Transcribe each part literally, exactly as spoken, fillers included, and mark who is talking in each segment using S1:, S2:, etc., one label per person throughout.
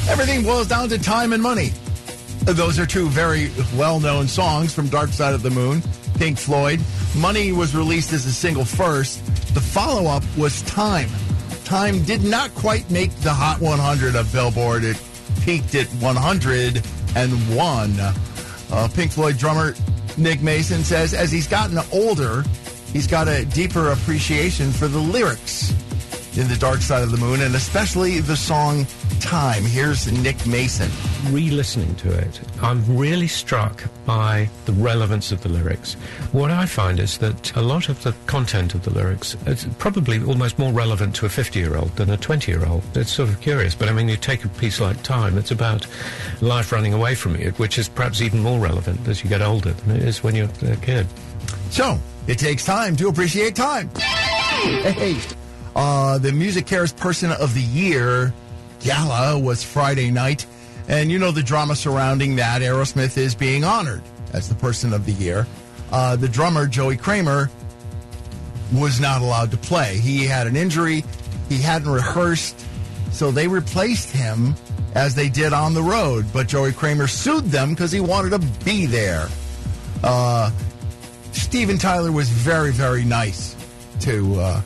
S1: Everything boils down to time and money. Those are two very well-known songs from Dark Side of the Moon, Pink Floyd. Money was released as a single first. The follow-up was Time. Time did not quite make the Hot one hundred of Billboard. It peaked at one hundred one. Uh, Pink Floyd drummer Nick Mason says as he's gotten older, he's got a deeper appreciation for the lyrics in the Dark Side of the Moon, and especially the song Time. Here's Nick Mason.
S2: Re-listening to it, I'm really struck by the relevance of the lyrics. What I find is that a lot of the content of the lyrics is probably almost more relevant to a fifty-year-old than a twenty-year-old. It's sort of curious, but I mean, you take a piece like Time, it's about life running away from you, which is perhaps even more relevant as you get older than it is when you're a kid.
S1: So, it takes time to appreciate time. Hey, uh, the Music Cares Person of the Year Gala was Friday night, and you know the drama surrounding that. Aerosmith is being honored as the Person of the Year. Uh, the drummer, Joey Kramer, was not allowed to play. He had an injury. He hadn't rehearsed, so they replaced him as they did on the road. But Joey Kramer sued them because he wanted to be there. Uh, Steven Tyler was very, very nice to, uh,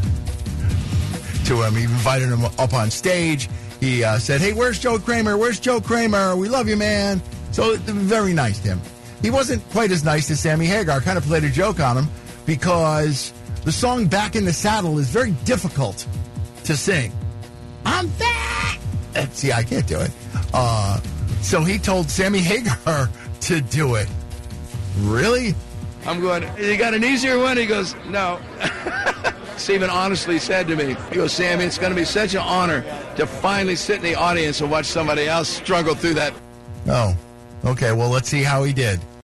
S1: to him. He invited him up on stage. He uh, said, hey, where's Joe Kramer? Where's Joe Kramer? We love you, man. So very nice to him. He wasn't quite as nice as Sammy Hagar. Kind of played a joke on him because the song Back in the Saddle is very difficult to sing. I'm back. See, I can't do it. Uh, so he told Sammy Hagar to do it. Really?
S3: I'm going, you got an easier one? He goes, no. Steven honestly said to me, he goes, Sammy, it's going to be such an honor to finally sit in the audience and watch somebody else struggle through that.
S1: Oh, okay. Well, let's see how he did.